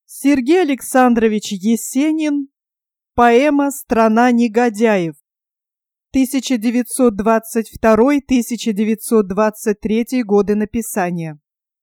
Сергей Александрович Есенин. Поэма «Страна негодяев». 1922-1923 годы написания.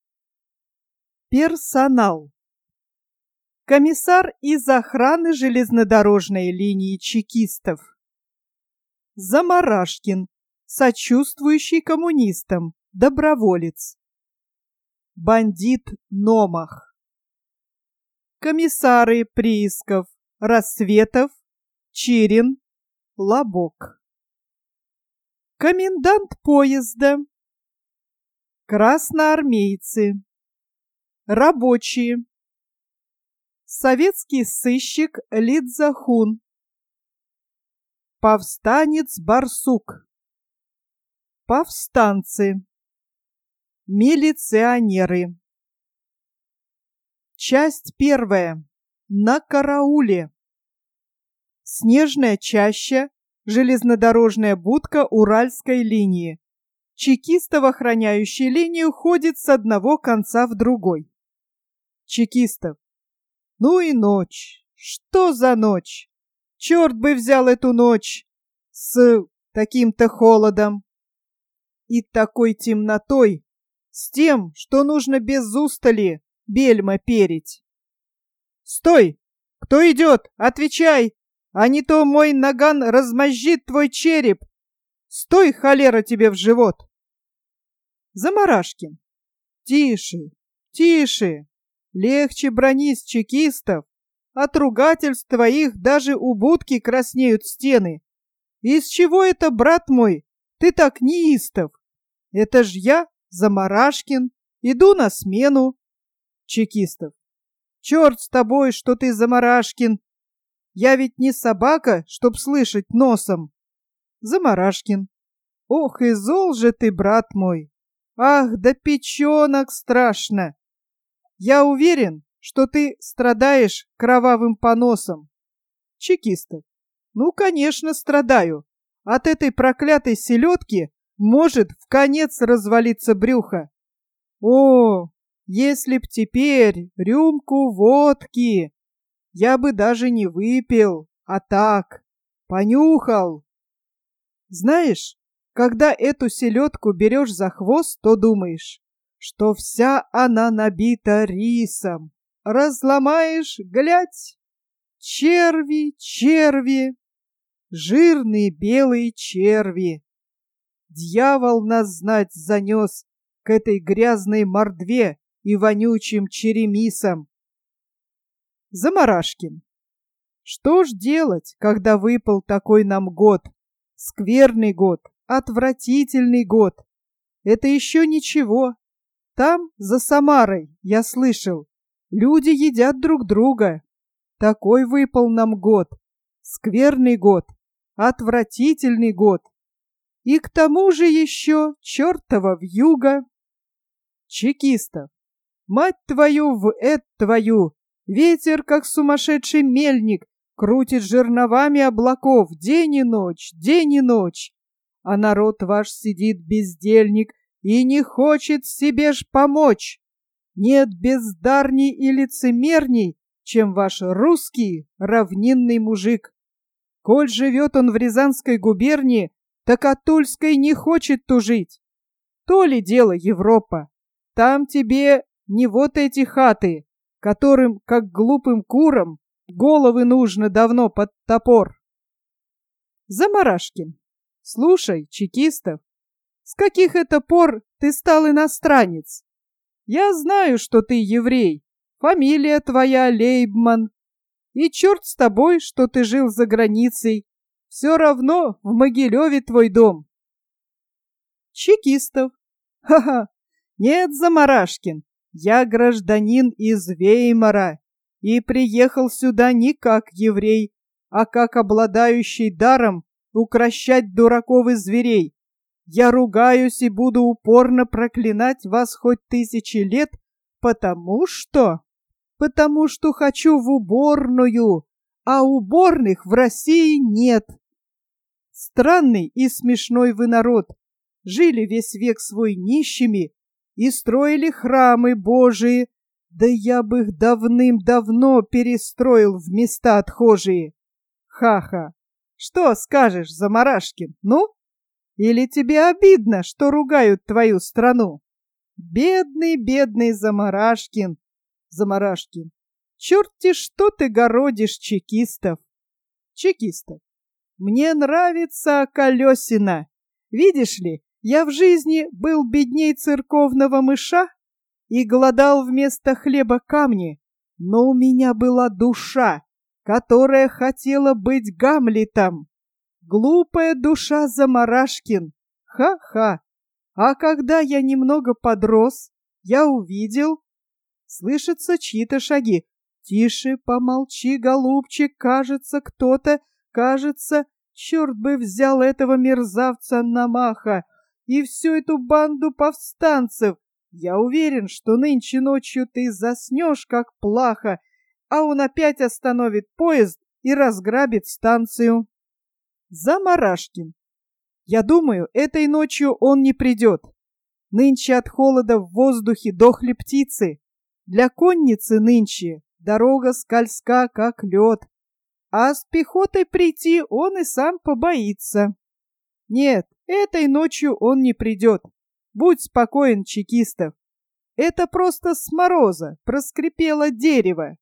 Персонал. Комиссар из охраны железнодорожной линии чекистов. Замарашкин, сочувствующий коммунистам, доброволец. Бандит Номах. Комиссары Приисков, Рассветов, Чирин, Лобок. Комендант поезда. Красноармейцы. Рабочие. Советский сыщик Лидзахун. Повстанец Барсук. Повстанцы. Милиционеры. Часть первая. На карауле. Снежная чаща, железнодорожная будка Уральской линии. Чекистов, охраняющий линию, ходит с одного конца в другой. Чекистов. Ну и ночь. Что за ночь? Черт бы взял эту ночь с таким-то холодом и такой темнотой, с тем, что нужно без устали бельма переть. Стой! Кто идет? Отвечай! А не то мой наган размозжит твой череп. Стой, холера, тебе в живот! Замарашкин. Тише, тише. Легче бронись, чекистов. От ругательств твоих даже у будки краснеют стены. Из чего это, брат мой, ты так неистов? Это ж я, Замарашкин, иду на смену. Чекистов. Черт с тобой, что ты, Замарашкин. Я ведь не собака, чтоб слышать носом. Замарашкин. Ох, и зол же ты, брат мой. Ах, да печенок страшно. Я уверен, что ты страдаешь кровавым поносом. Чекистов. Ну, конечно, страдаю. От этой проклятой селедки может в конец развалиться брюхо. О, если б теперь рюмку водки, я бы даже не выпил, а так, понюхал. Знаешь, когда эту селедку берешь за хвост, то думаешь, что вся она набита рисом. Разломаешь, глядь, черви, черви, жирные белые черви. Дьявол нас знать занес к этой грязной мордве и вонючим черемисам. Замарашкин. Что ж делать, когда выпал такой нам год? Скверный год, отвратительный год. Это еще ничего. Там, за Самарой, я слышал, люди едят друг друга. Такой выпал нам год. Скверный год, отвратительный год. И к тому же еще чертова вьюга. Чекистов. Мать твою в твою. Ветер, как сумасшедший мельник, крутит жерновами облаков день и ночь, день и ночь. А народ ваш сидит бездельник и не хочет себе ж помочь. Нет бездарней и лицемерней, чем ваш русский равнинный мужик. Коль живет он в Рязанской губернии, так о Тульской не хочет тужить. То ли дело Европа. Там тебе не вот эти хаты, которым, как глупым курам, головы нужно давно под топор. Замарашкин. Слушай, чекистов, с каких это пор ты стал иностранец? Я знаю, что ты еврей, фамилия твоя Лейбман. И черт с тобой, что ты жил за границей. Все равно в Могилеве твой дом. Чекистов. Ха-ха. Нет, Замарашкин, я гражданин из Веймара и приехал сюда не как еврей, а как обладающий даром укрощать дураков и зверей. Я ругаюсь и буду упорно проклинать вас хоть 1000 лет, потому что хочу в уборную, а уборных в России нет. Странный и смешной вы народ, жили весь век свой нищими и строили храмы Божии, Да я бы их давным-давно перестроил в места отхожие. Ха-ха. Что скажешь, Замарашкин, ну? Или тебе обидно, что ругают твою страну? Бедный, бедный Замарашкин. Замарашкин. Черт-те, что ты городишь, чекистов. Чекистов. Мне нравится Колесина. Видишь ли, я в жизни был бедней церковного мыша и голодал вместо хлеба камни, но у меня была душа, которая хотела быть Гамлетом. Глупая душа Замарашкин. Ха-ха. А когда я немного подрос, я увидел... Слышатся чьи-то шаги. Тише, помолчи, голубчик, кажется, кто-то, кажется, черт бы взял этого мерзавца Намаха и всю эту банду повстанцев. Я уверен, что нынче ночью ты заснешь, как плаха, а он опять остановит поезд и разграбит станцию. Замарашкин. Я думаю, этой ночью он не придет. Нынче от холода в воздухе дохли птицы. Для конницы нынче дорога скользка, как лед. А с пехотой прийти он и сам побоится. Нет, этой ночью он не придет. Будь спокоен, чекистов. Это просто с мороза проскрипело дерево.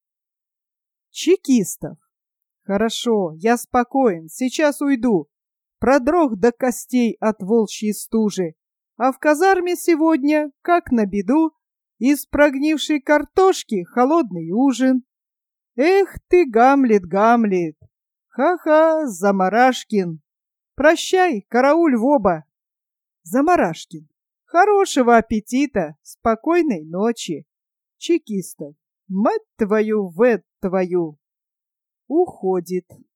Чекистов. Хорошо, я спокоен, сейчас уйду. Продрог до костей от волчьей стужи. А в казарме сегодня, как на беду, из прогнившей картошки холодный ужин. Эх ты, Гамлет, Гамлет! Ха-ха, Замарашкин! Прощай, карауль в оба! Замарашкин. Хорошего аппетита, спокойной ночи. Чекистов. Мать твою, твою. Уходит.